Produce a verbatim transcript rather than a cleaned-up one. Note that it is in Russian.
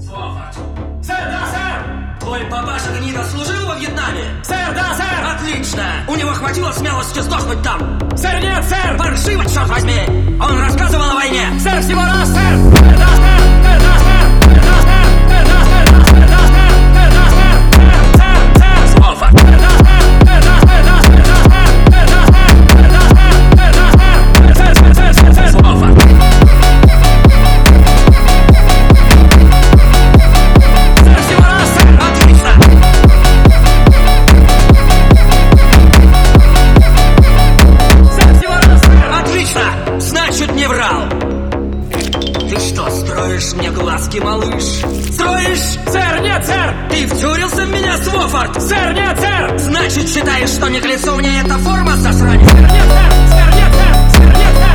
Свофорд. Сэр, да, сэр! Твой папаша гнида служил во Вьетнаме? Сэр, да, сэр! Отлично! У него хватило смелости сдохнуть там! Сэр, нет, сэр! Паршиво, черт возьми! Он рассказывал о войне! Сэр, всего раз, сэр! Сэр, да, сэр! Сэр, да, сэр! Сэр, да, сэр! Сэр, да, сэр! Сэр, да, сэр! Сэр, да, сэр! Сэр, сэр! Свофорд. Сэр, да, сэр! Сэр, да, сэр! Да, сэр, да, сэр! Сэр, да, сэр! Сэр, да, сэр! Сэр, да, сэр! Сэр, сэр, сэр, сэр, сэр! Свофорд. Сэр, всего раз, сэр! Отлично! Сэр, всего раз, сэр! Отлично! Значит, не врал! Ты что, строишь мне глазки, малыш? Строишь? Сэр, нет, сэр! Ты втюрился в меня, Свофорд? Сэр, нет, сэр! Значит, считаешь, что не к лицу мне эта форма, засранец? Сэр, нет, сэр! Сэр, нет, сэр! Сэр, нет, сэр!